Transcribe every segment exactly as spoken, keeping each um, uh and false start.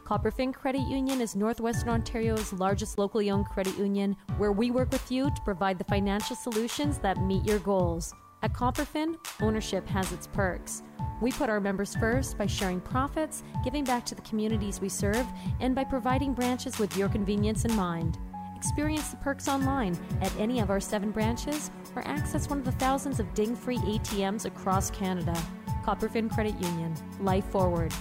Copperfin Credit Union is Northwestern Ontario's largest locally owned credit union, where we work with you to provide the financial solutions that meet your goals. At Copperfin, ownership has its perks. We put our members first by sharing profits, giving back to the communities we serve, and by providing branches with your convenience in mind. Experience the perks online at any of our seven branches or access one of the thousands of ding-free A T Ms across Canada. Copperfin Credit Union. Life forward.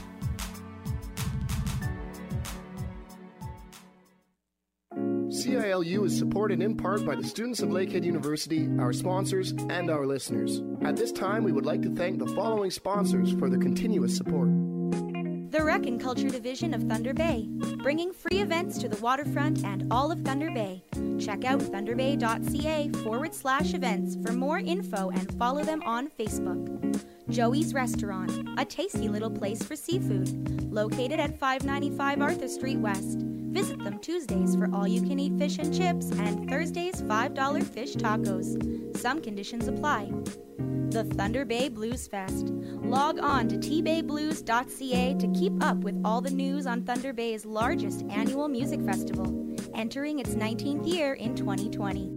C I L U is supported in part by the students of Lakehead University, our sponsors, and our listeners. At this time, we would like to thank the following sponsors for their continuous support. The Rec and Culture Division of Thunder Bay, bringing free events to the waterfront and all of Thunder Bay. Check out thunderbay.ca forward slash events for more info and follow them on Facebook. Joey's Restaurant, a tasty little place for seafood, located at five ninety-five Arthur Street West. Visit them Tuesdays for all-you-can-eat fish and chips and Thursdays five dollar fish tacos. Some conditions apply. The Thunder Bay Blues Fest. Log on to t bay blues dot c a to keep up with all the news on Thunder Bay's largest annual music festival, entering its nineteenth year in twenty twenty.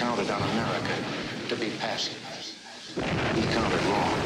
counted on America to be passive. He counted wrong.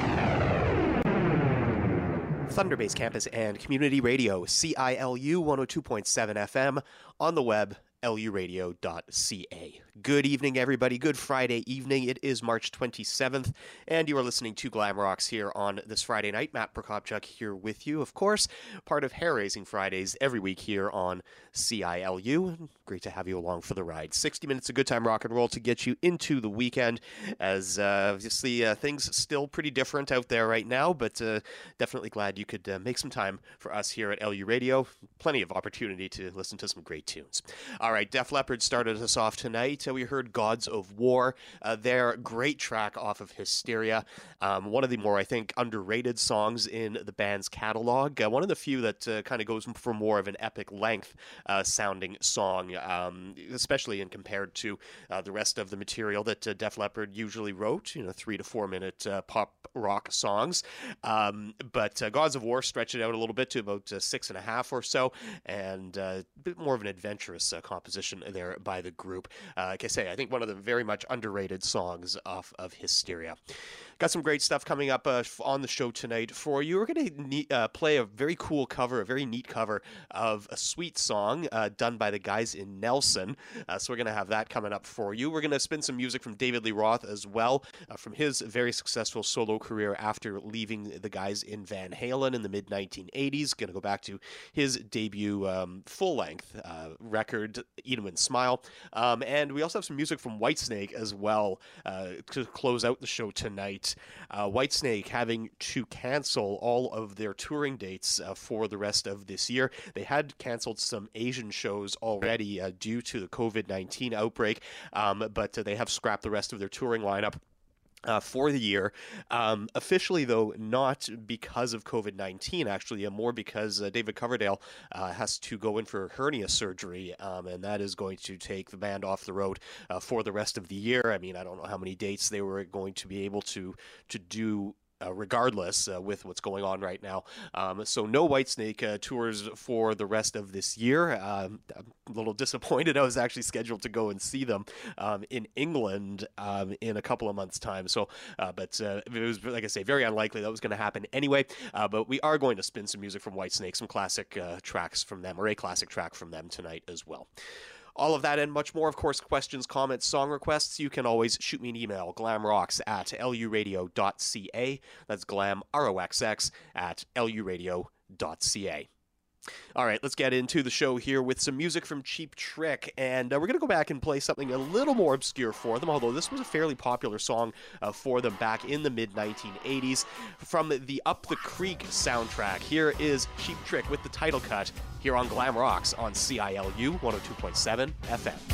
Thunder Base Campus and Community Radio, C I L U one oh two point seven F M, on the web, L U radio dot C A. Good evening, everybody. Good Friday evening. It is March twenty-seventh, and you are listening to Glam Rocks here on this Friday night. Matt Prokopchuk here with you, of course, part of Hair Raising Fridays every week here on C I L U. Great to have you along for the ride. sixty minutes of good time rock and roll to get you into the weekend, as uh, obviously uh, things still pretty different out there right now, but uh, definitely glad you could uh, make some time for us here at L U Radio. Plenty of opportunity to listen to some great tunes. All right, Def Leppard started us off tonight. Uh, we heard Gods of War, uh, their great track off of Hysteria. Um, one of the more, I think, underrated songs in the band's catalog. Uh, one of the few that uh, kind of goes for more of an epic length uh, sounding song, um, especially in compared to uh, the rest of the material that uh, Def Leppard usually wrote, you know, three to four minute uh, pop rock songs. Um, but uh, Gods of War stretched it out a little bit to about uh, six and a half or so, and uh, a bit more of an adventurous uh, composition there by the group. Uh, like I say, I think one of the very much underrated songs off of Hysteria. Got some great stuff coming up uh, on the show tonight for you. We're going to uh, play a very cool cover, a very neat cover of a Sweet song uh, done by the guys in Nelson. Uh, so we're going to have that coming up for you. We're going to spin some music from David Lee Roth as well, uh, from his very successful solo career after leaving the guys in Van Halen in the mid nineteen eighties. Going to go back to his debut um, full-length uh, record, Eat 'Em and Smile. Um, and we also have some music from Whitesnake as well uh, to close out the show tonight. Uh, Whitesnake having to cancel all of their touring dates uh, for the rest of this year. They had canceled some Asian shows already uh, due to the covid nineteen outbreak, um, but uh, they have scrapped the rest of their touring lineup Uh, for the year. Um, officially, though, not because of covid nineteen, actually, uh, more because uh, David Coverdale uh, has to go in for hernia surgery, um, and that is going to take the band off the road uh, for the rest of the year. I mean, I don't know how many dates they were going to be able to, to do Uh, regardless uh, with what's going on right now. Um, so no Whitesnake uh, tours for the rest of this year. Um, I'm a little disappointed. I was actually scheduled to go and see them um, in England um, in a couple of months' time. So, uh, but uh, it was, like I say, very unlikely that was going to happen anyway. Uh, but we are going to spin some music from Whitesnake, some classic uh, tracks from them, or a classic track from them tonight as well. All of that and much more, of course, questions, comments, song requests, you can always shoot me an email, glamrocks at L U radio dot C A. That's glam, R O X X, at L U radio dot C A. All right, let's get into the show here with some music from Cheap Trick, and uh, we're going to go back and play something a little more obscure for them, although this was a fairly popular song uh, for them back in the mid nineteen eighties. From the Up the Creek soundtrack, here is Cheap Trick with the title cut here on Glam Rocks on C I L U one oh two point seven F M.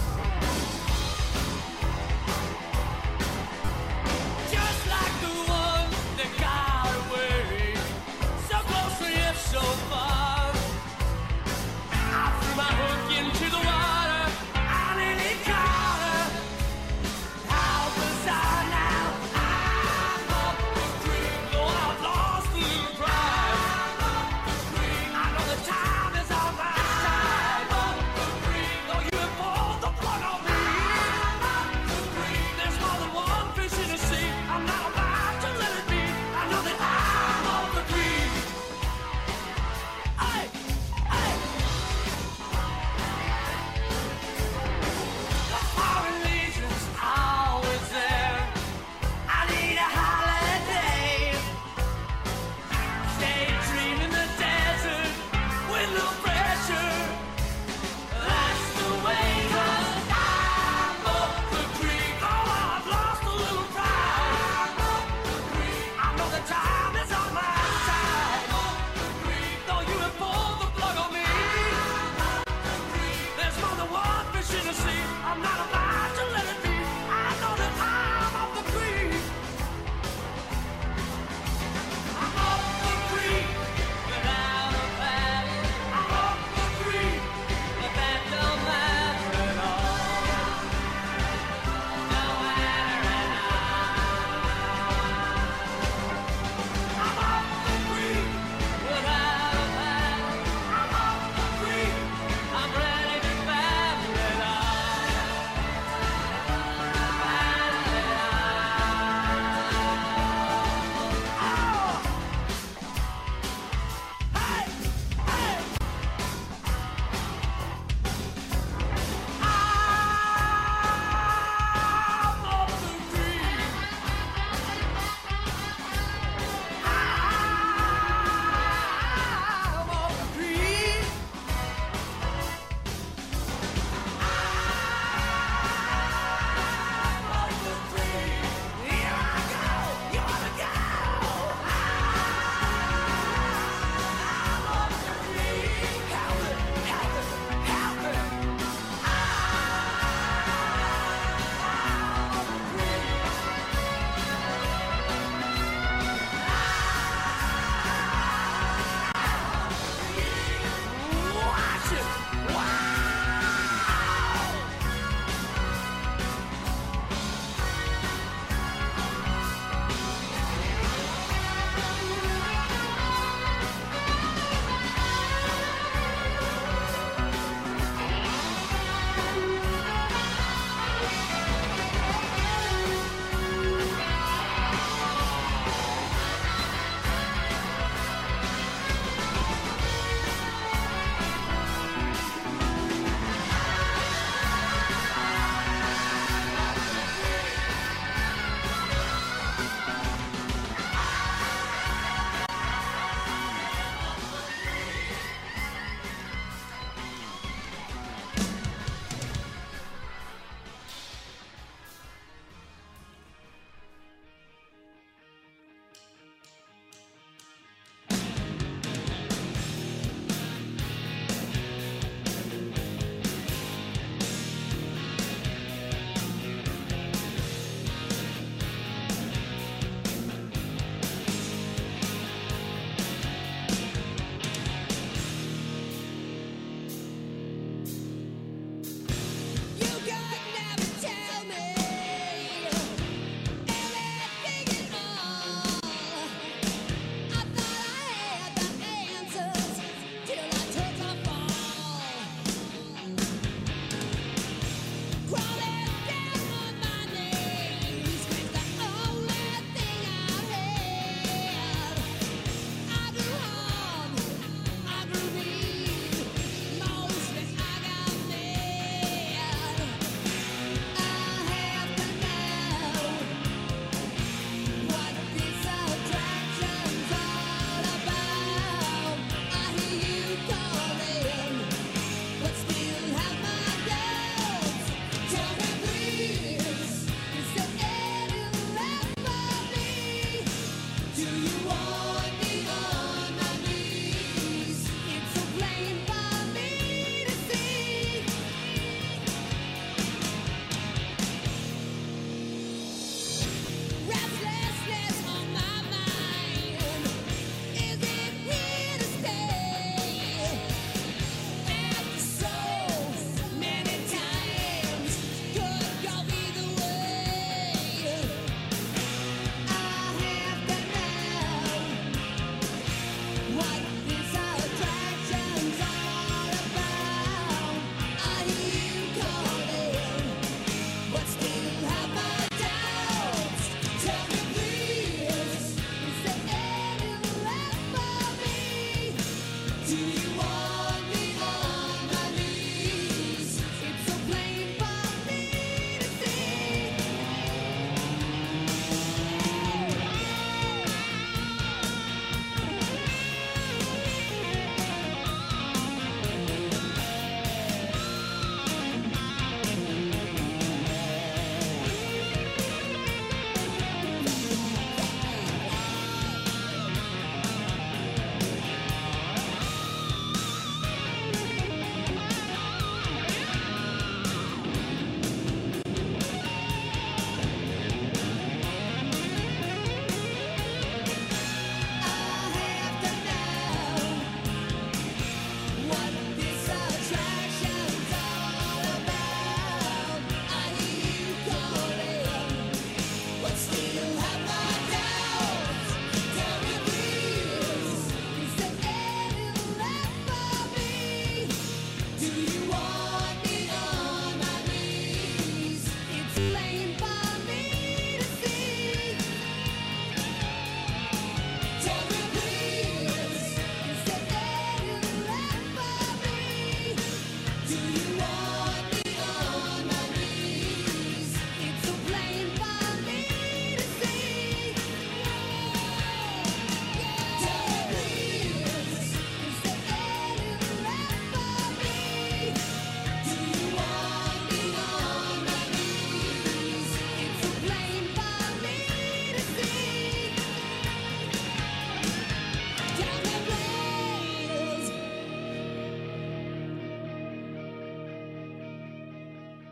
Just like the one that got away, so close yet so far. My hook into the water, I nearly caught her. How bizarre now, I'm up the creek, though I've lost a little pride. I'm up the creek, I know the time is on my side. I'm up the creek, though you have pulled the plug on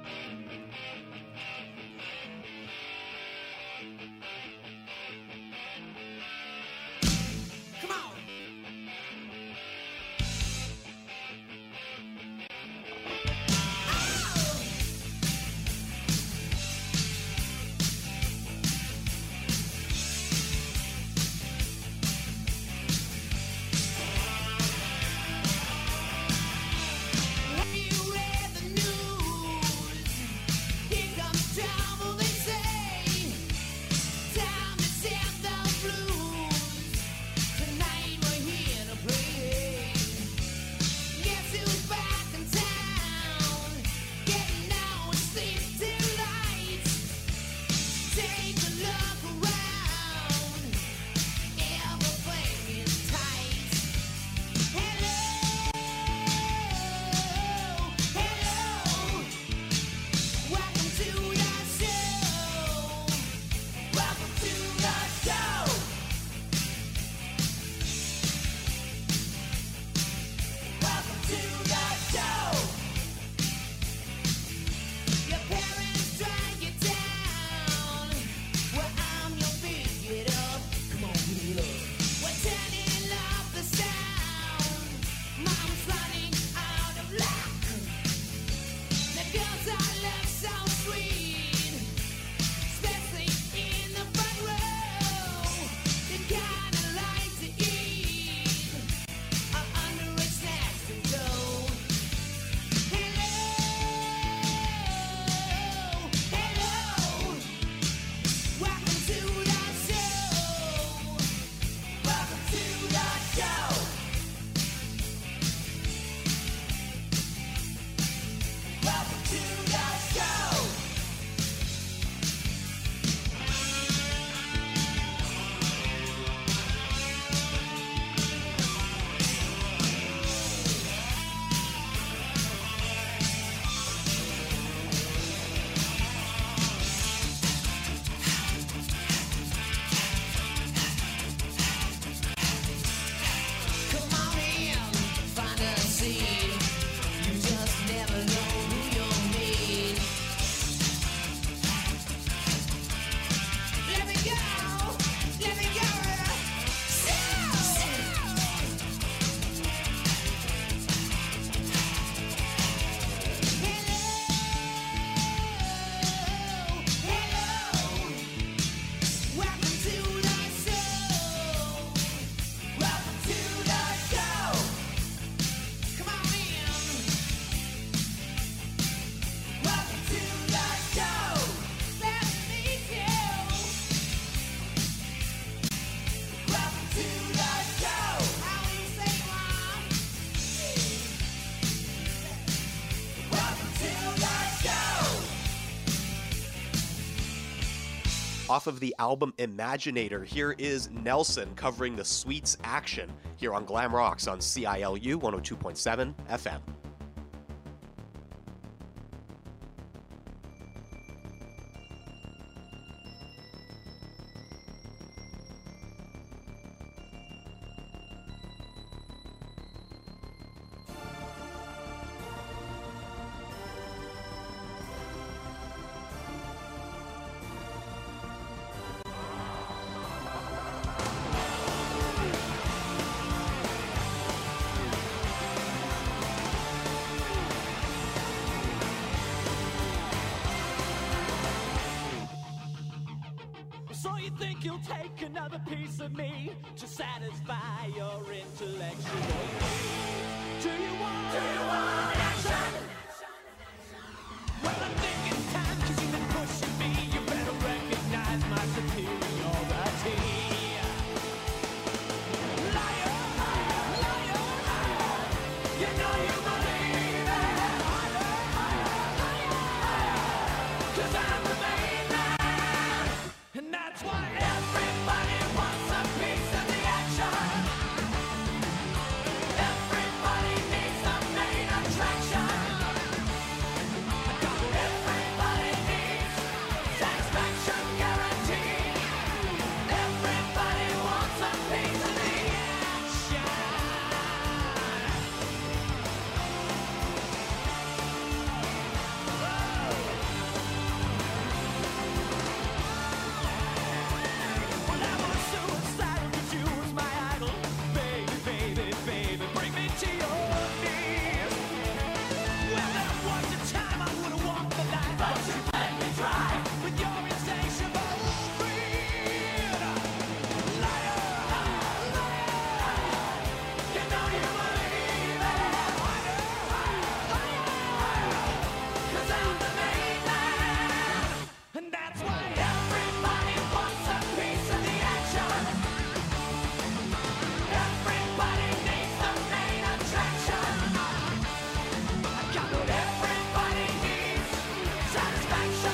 Off of the album Imaginator, here is Nelson covering the Sweets Action here on Glam Rocks on C I L U one oh two point seven F M. So you think you'll take another piece of me to satisfy your intellectual needs? Do you want, do you want action? Well, I think it's time, 'cause you've been pushing me. You better recognize my superiority. Liar, liar, liar. You know you believe it. Liar, liar, 'cause I'm the main man. And that's why everybody wants a piece of the action. Everybody needs a main attraction. Everybody needs satisfaction guaranteed. Everybody wants a piece of the action. Satisfaction.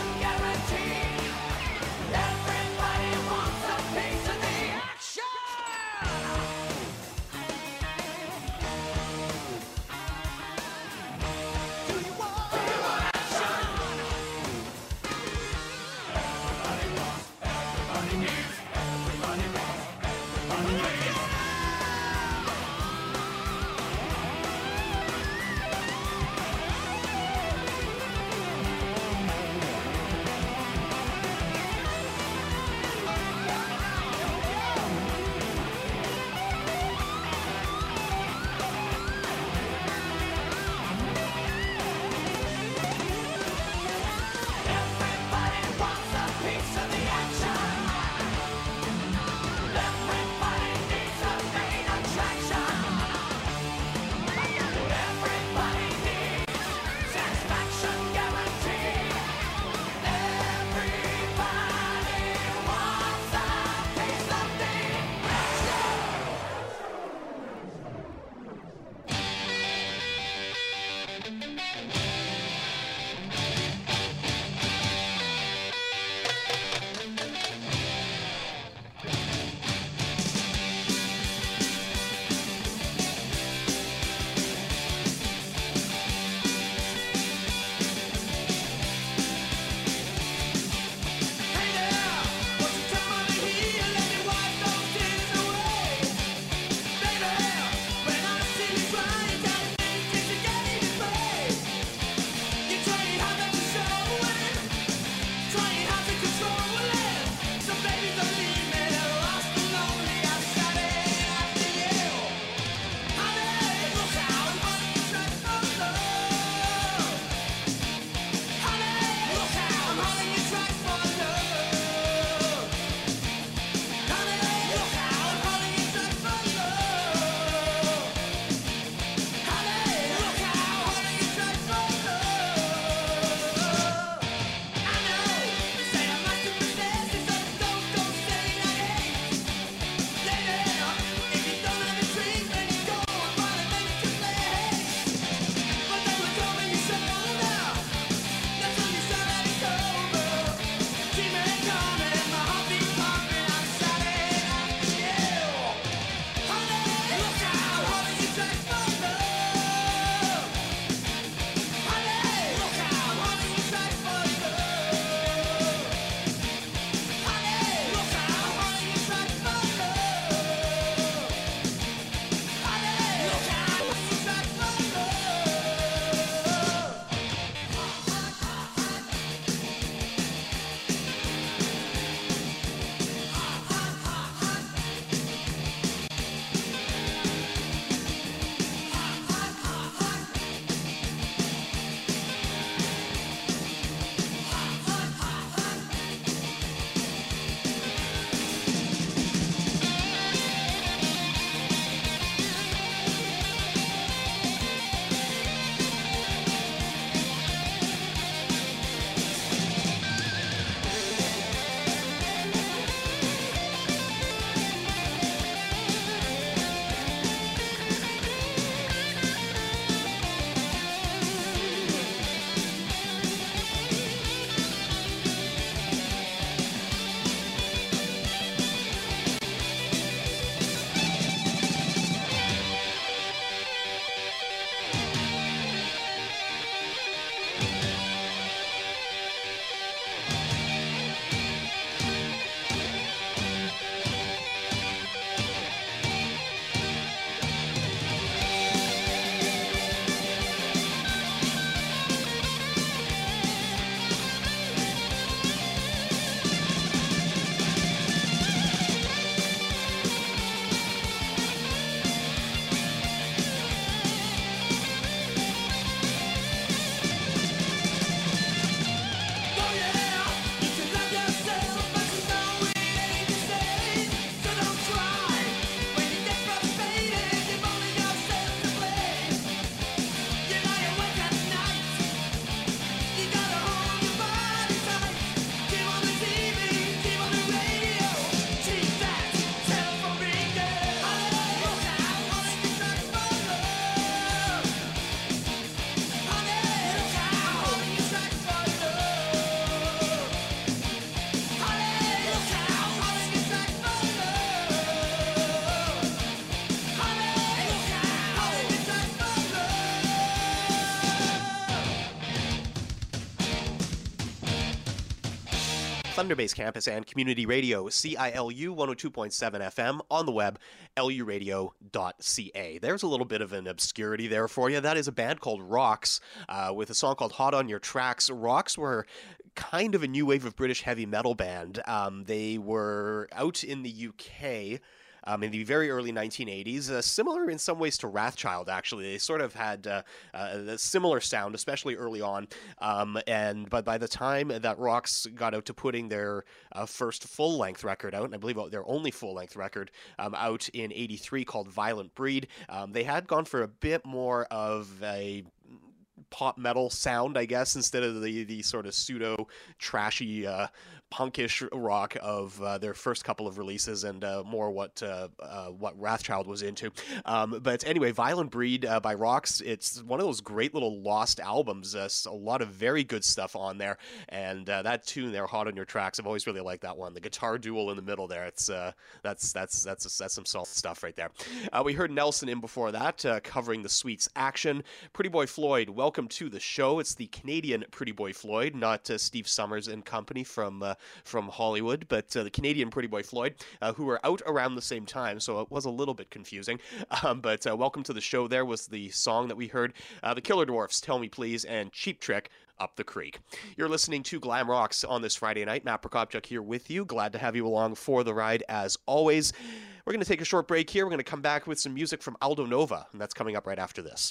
Thunder Base campus and community radio, C I L U one oh two point seven F M, on the web, L U radio dot C A. There's a little bit of an obscurity there for you. That is a band called Rocks, uh, with a song called Hot on Your Tracks. Rocks were kind of a new wave of British heavy metal band. Um, they were out in the U K Um, in the very early nineteen eighties, uh, similar in some ways to Wrathchild, actually. They sort of had uh, uh, a similar sound, especially early on. Um, and But by the time that Rocks got out to putting their uh, first full-length record out, and I believe their only full-length record um, out in eighty-three called Violent Breed, um, they had gone for a bit more of a pop metal sound, I guess, instead of the, the sort of pseudo trashy uh, punkish rock of uh, their first couple of releases, and uh, more what uh, uh, what Wrathchild was into. Um, but anyway, Violent Breed uh, by Rocks, it's one of those great little lost albums. Uh, a lot of very good stuff on there, and uh, that tune there, Hot on Your Tracks, I've always really liked that one. The guitar duel in the middle there, it's uh, that's that's that's that's some solid stuff right there. Uh, we heard Nelson in before that, uh, covering the Sweets Action. Pretty Boy Floyd, welcome to the show. It's the Canadian Pretty Boy Floyd, not uh, Steve Summers and company from uh, from Hollywood, but uh, the Canadian Pretty Boy Floyd, uh, who were out around the same time, so it was a little bit confusing. Um, but uh, welcome to the show. There was the song that we heard, uh, the Killer Dwarfs, Tell Me Please, and Cheap Trick, Up the Creek. You're listening to Glam Rocks on this Friday night. Matt Prokopchuk here with you. Glad to have you along for the ride as always. We're going to take a short break here. We're going to come back with some music from Aldo Nova, and that's coming up right after this.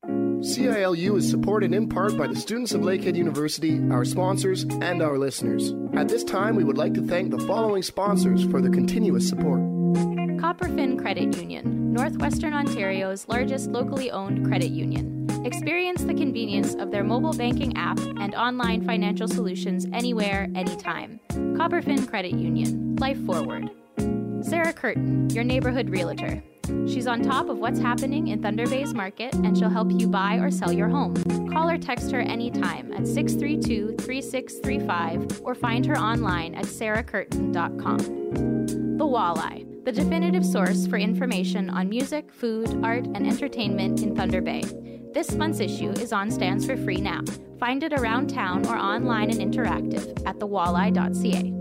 C I L U is supported in part by the students of Lakehead University, our sponsors, and our listeners. At this time, we would like to thank the following sponsors for their continuous support. Copperfin Credit Union, Northwestern Ontario's largest locally owned credit union. Experience the convenience of their mobile banking app and online financial solutions anywhere, anytime. Copperfin Credit Union. Life forward. Sarah Curtin, your neighborhood realtor. She's on top of what's happening in Thunder Bay's market, and she'll help you buy or sell your home. Call or text her anytime at six three two, three six three five or find her online at sarah curtin dot com. The Walleye, the definitive source for information on music, food, art, and entertainment in Thunder Bay. This month's issue is on stands for free now. Find it around town or online and interactive at the walleye dot c a.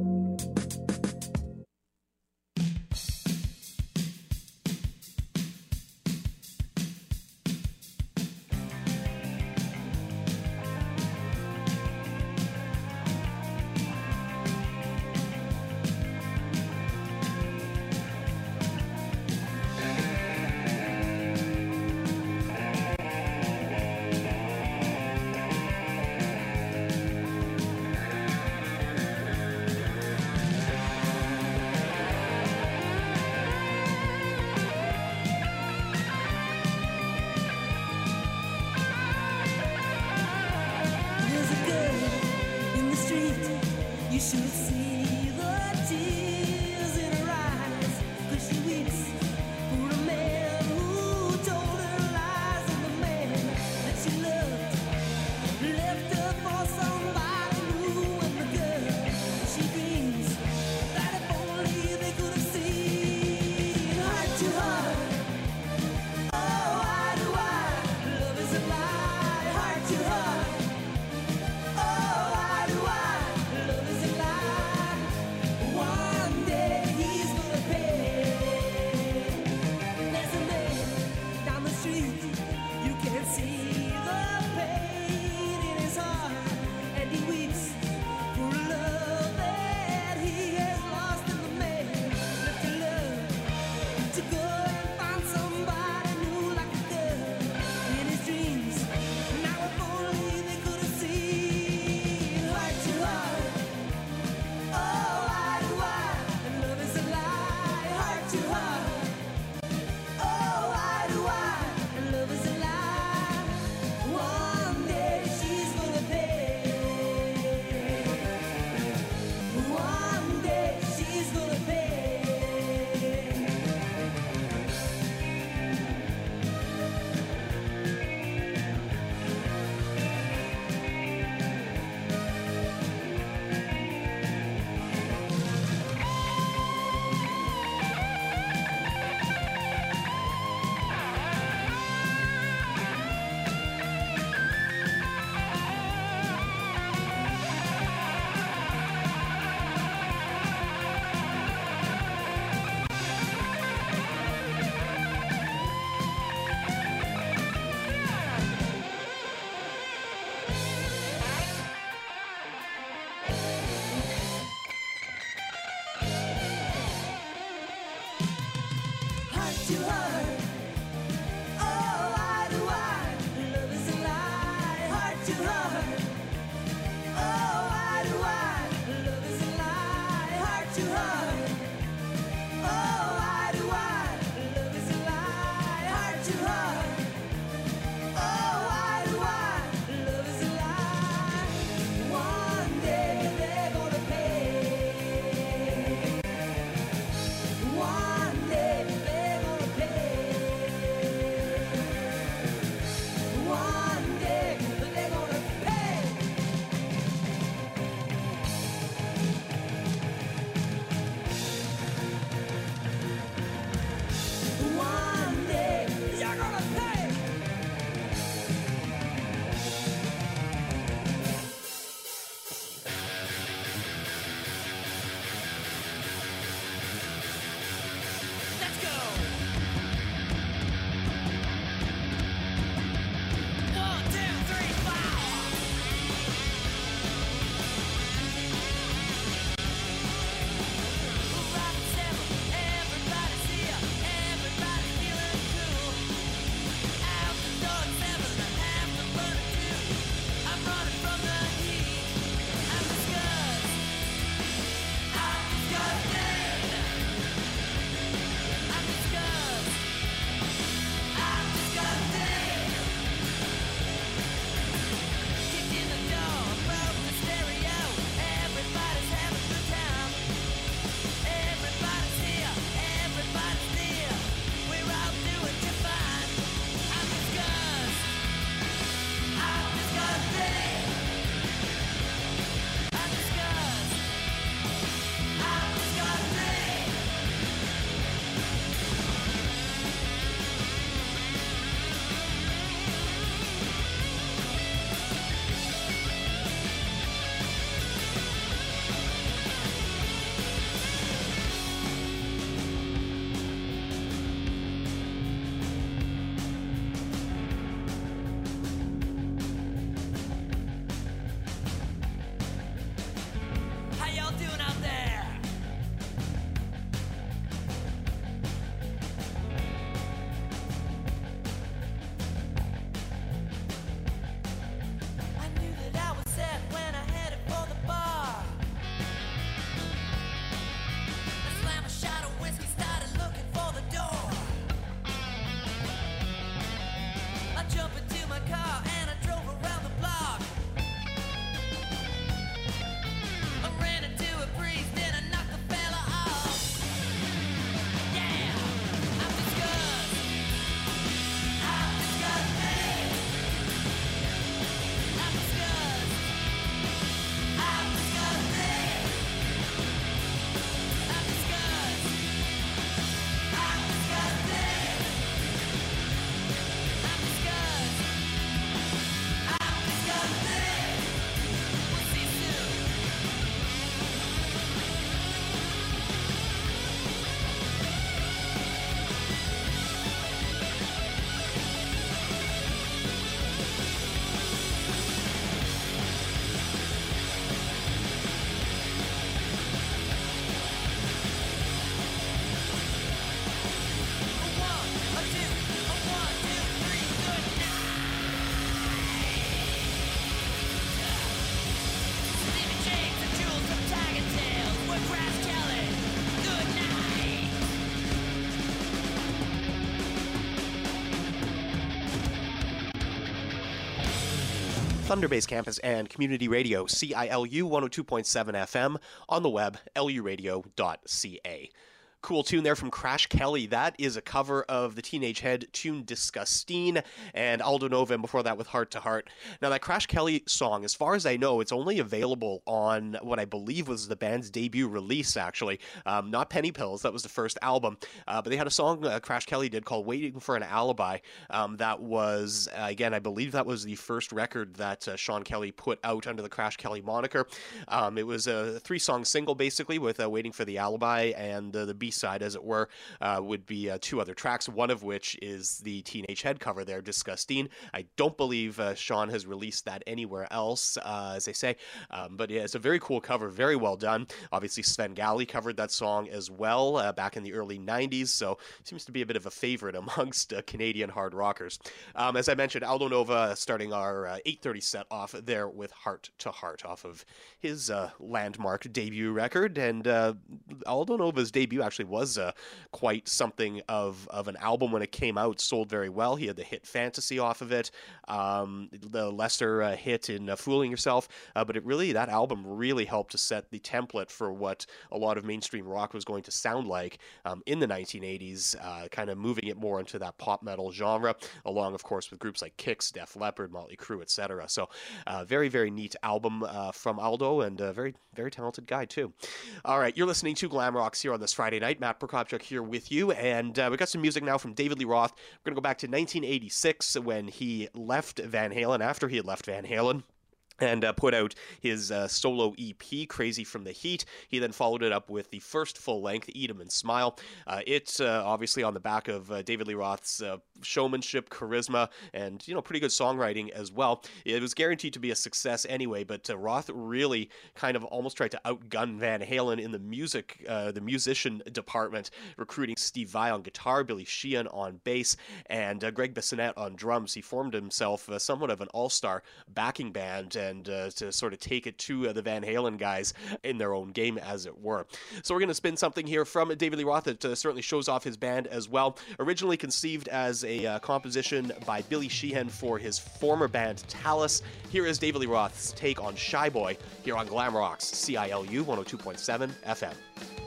Thunder Base Campus and Community Radio, C I L U one oh two point seven F M, on the web, L U radio dot C A. Cool tune there from Crash Kelly. That is a cover of the Teenage Head tune Disgustine, and Aldo Nova, and before that with Heart to Heart. Now, that Crash Kelly song, as far as I know, it's only available on what I believe was the band's debut release, actually. Um, not Penny Pills, that was the first album. Uh, but they had a song uh, Crash Kelly did called Waiting for an Alibi. Um, that was, uh, again, I believe that was the first record that uh, Sean Kelly put out under the Crash Kelly moniker. Um, it was a three-song single, basically, with uh, Waiting for the Alibi, and uh, the B side, as it were, uh, would be uh, two other tracks, one of which is the Teenage Head cover there, Disgustine. I don't believe uh, Sean has released that anywhere else, uh, as they say, um, but yeah, it's a very cool cover, very well done. Obviously, Sven Gally covered that song as well uh, back in the early nineties, so seems to be a bit of a favorite amongst uh, Canadian hard rockers. Um, as I mentioned, Aldo Nova starting our uh, eight thirty set off there with Heart to Heart off of his uh, landmark debut record, and uh, Aldo Nova's debut actually was uh, quite something of, of an album when it came out. Sold very well. He had the hit Fantasy off of it, um, the lesser uh, hit in uh, Fooling Yourself, uh, but it really, that album really helped to set the template for what a lot of mainstream rock was going to sound like um, in the nineteen eighties, uh, kind of moving it more into that pop metal genre, along, of course, with groups like Kix, Def Leppard, Motley Crue, et cetera. So, uh, very, very neat album uh, from Aldo, and a very, very talented guy, too. All right, you're listening to Glam Rocks here on this Friday night. Matt Prokopchuk here with you, and uh, we got some music now from David Lee Roth. We're going to go back to nineteen eighty-six when he left Van Halen, after he had left Van Halen, and uh, put out his uh, solo E P, Crazy from the Heat. He then followed it up with the first full-length, Eat 'em and Smile. Uh, it's uh, obviously on the back of uh, David Lee Roth's uh, showmanship, charisma, and, you know, pretty good songwriting as well. It was guaranteed to be a success anyway, but uh, Roth really kind of almost tried to outgun Van Halen in the music, uh, the musician department, recruiting Steve Vai on guitar, Billy Sheehan on bass, and uh, Greg Bissonette on drums. He formed himself uh, somewhat of an all-star backing band, and and uh, to sort of take it to uh, the Van Halen guys in their own game, as it were. So we're going to spin something here from David Lee Roth that uh, certainly shows off his band as well. Originally conceived as a uh, composition by Billy Sheehan for his former band Talus, here is David Lee Roth's take on Shy Boy here on Glam Rocks, C I L U one oh two point seven F M.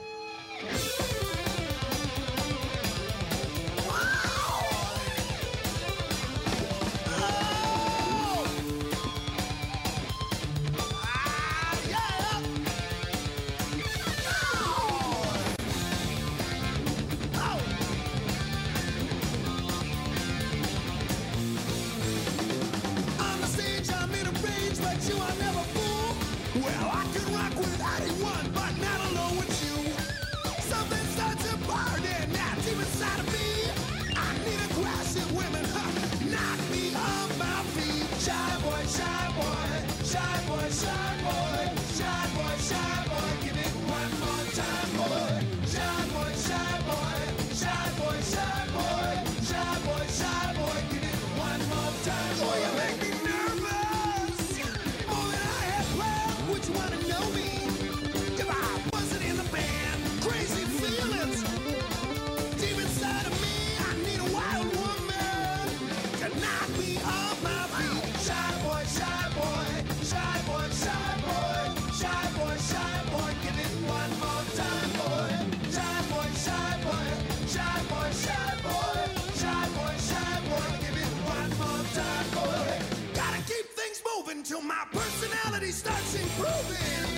Till my personality starts improving.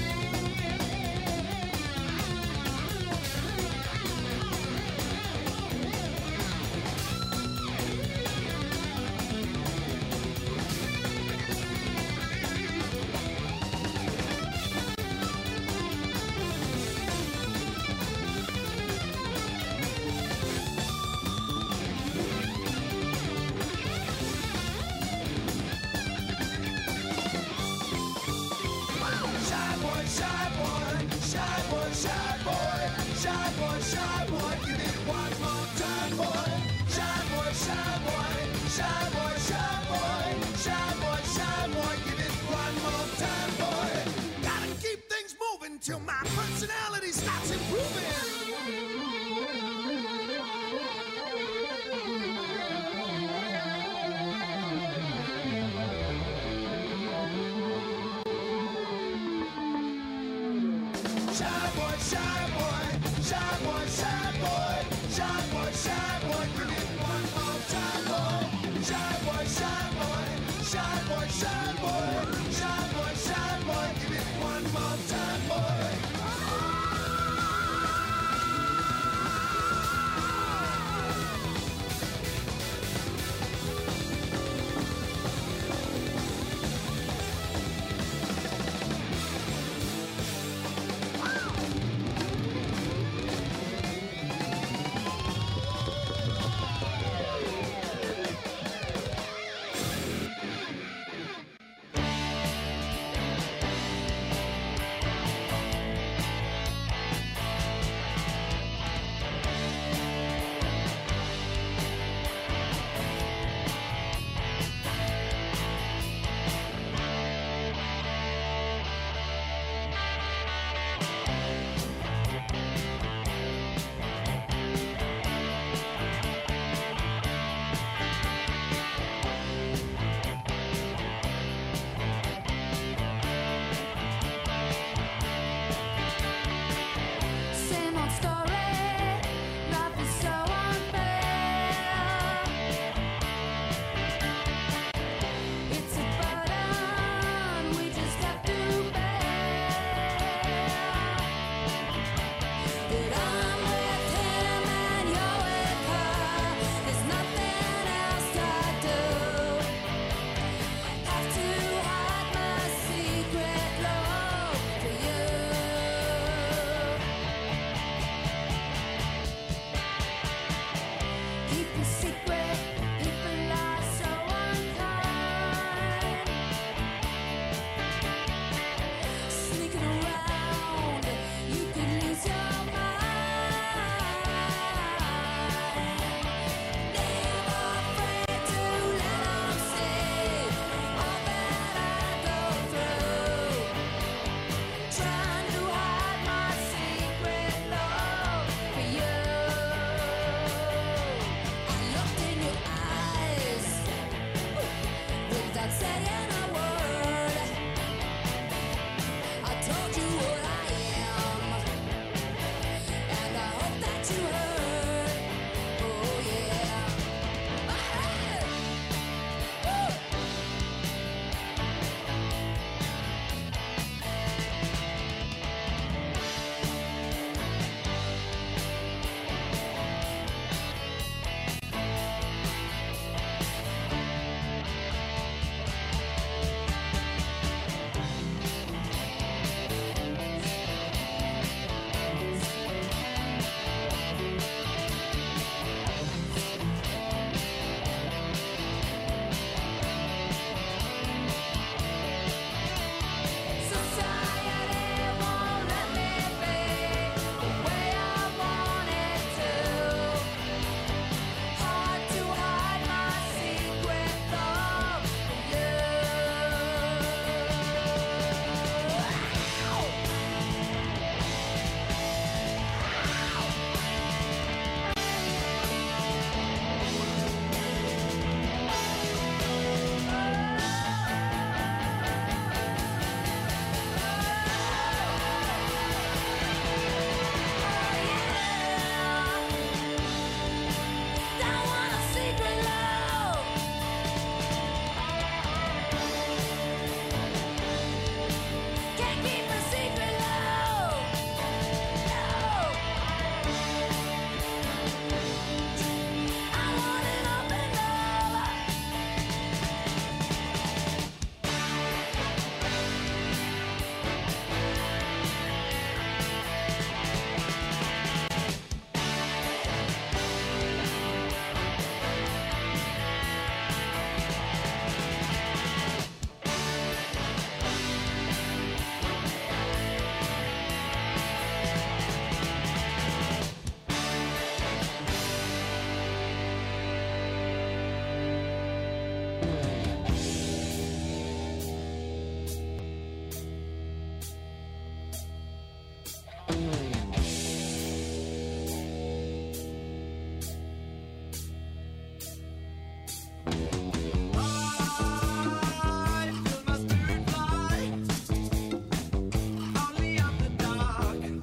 Till my personality starts improving. Only on the dark.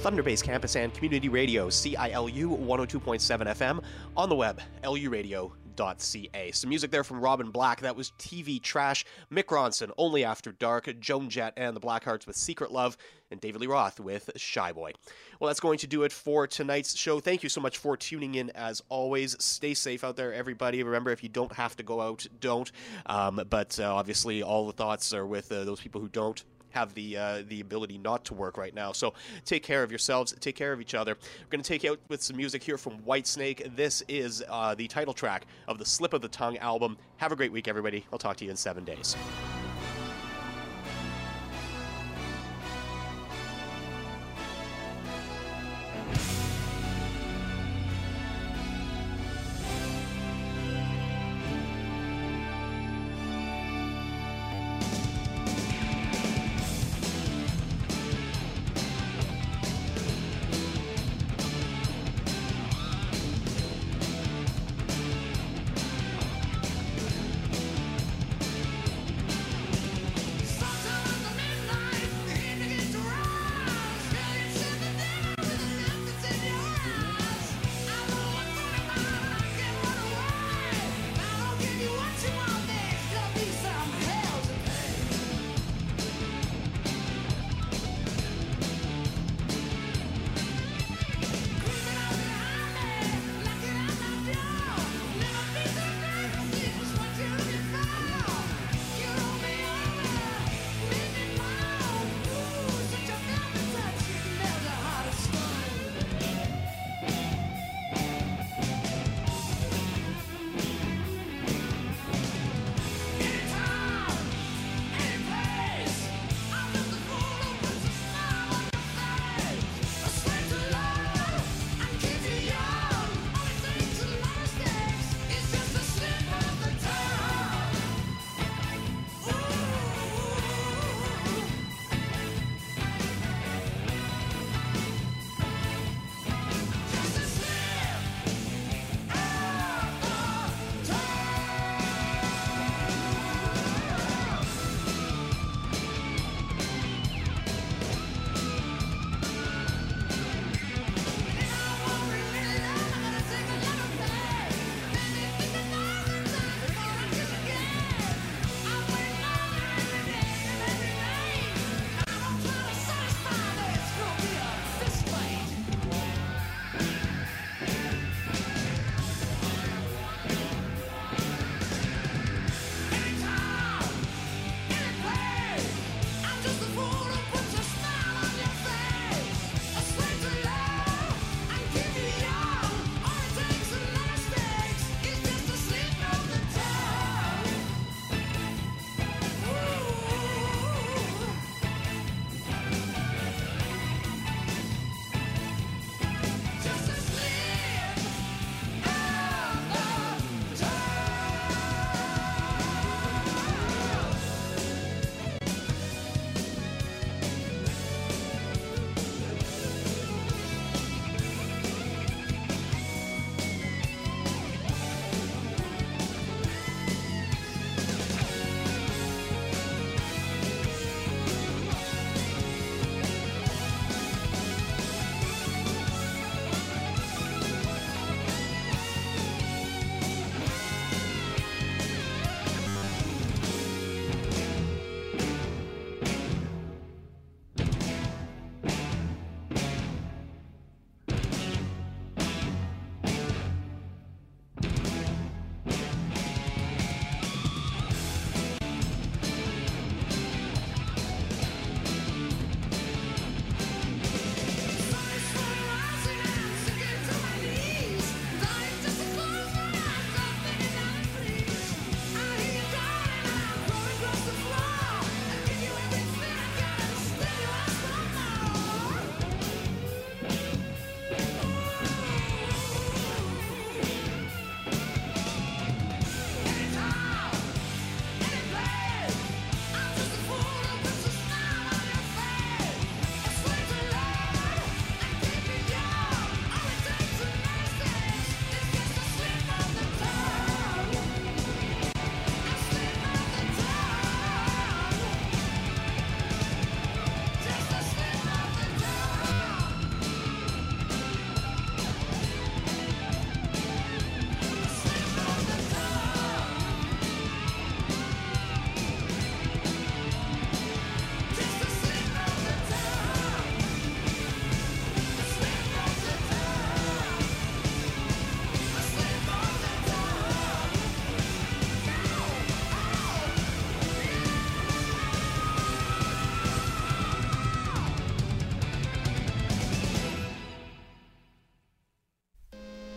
Thunder Base Campus and Community Radio, C I L U one oh two point seven F M, on the web, L U radio dot C A. Some music there from Robin Black. That was T V Trash, Mick Ronson, Only After Dark, Joan Jett and the Blackhearts with Secret Love, and David Lee Roth with Shy Boy. Well, that's going to do it for tonight's show. Thank you so much for tuning in as always. Stay safe out there, everybody. Remember, if you don't have to go out, don't. Um, but uh, obviously, all the thoughts are with uh, those people who don't have the uh, the ability not to work right now. So take care of yourselves, take care of each other. We're going to take you out with some music here from Whitesnake. This is uh, the title track of the Slip of the Tongue album. Have a great week, everybody. I'll talk to you in seven days.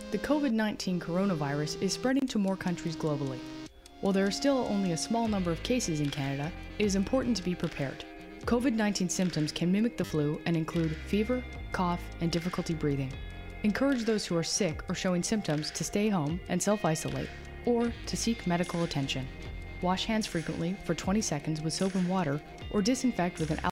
The COVID nineteen coronavirus is spreading to more countries globally. While there are still only a small number of cases in Canada, it is important to be prepared. COVID nineteen symptoms can mimic the flu and include fever, cough, and difficulty breathing. Encourage those who are sick or showing symptoms to stay home and self-isolate, or to seek medical attention. Wash hands frequently for twenty seconds with soap and water, or disinfect with an